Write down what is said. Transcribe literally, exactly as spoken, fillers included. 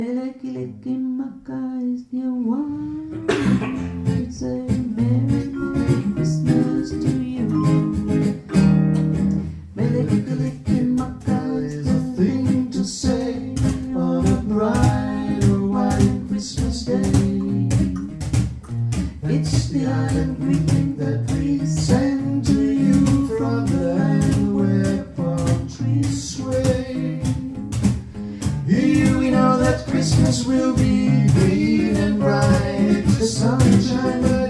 Melikilikimaka is the one. It's a Merry, Merry Christmas to you. Melikilikimaka is the thing to say on a bright or white Christmas day. It's the island greeting that we send to you from the land where palm trees sway. Here we know that Christmas will be green and bright, the sunshine